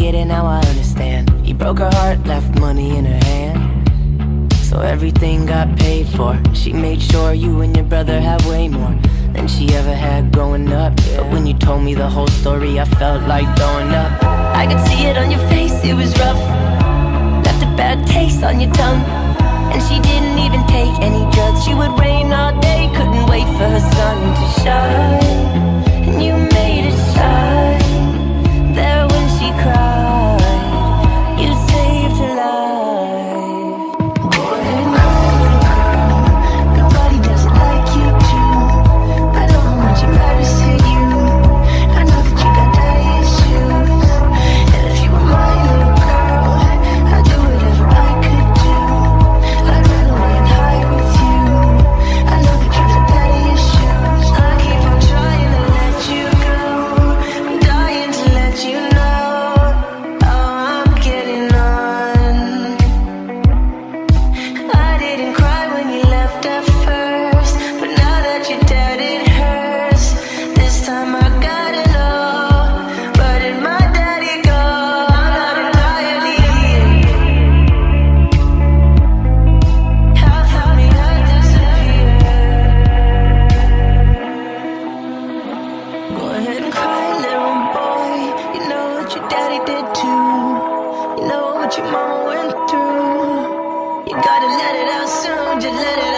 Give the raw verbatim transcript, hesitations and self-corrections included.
get it, now I understand. He broke her heart, left money in her hand, so everything got paid for. She made sure you and your brother had way more than she ever had growing up. But when you told me the whole story, I felt like throwing up. I could see it on your face, it was rough, left a bad taste on your tongue. And she didn't even take any drugs. She would rain all day, couldn't wait for her sun to shine. And you made it shine there when she cried. You saved her life. Go ahead and cry, little girl. Nobody does it like you do. I know how much it matters to you. I know that you got daddy issues. And if you were my little girl, I'd do whatever I could do. I'd run away and hide with you. I know that you got daddy issues. I keep on trying to let you go. I'm dying to let you know how I'm getting on. I didn't cry when you left at first, but now that you're dead it hurts. This time I gotta know, where did my daddy go? I'm not entirely here. How far me I disappear. Go ahead and cry, little boy. You know what your daddy did too. You know what your mama went through. You gotta let it out soon, just let it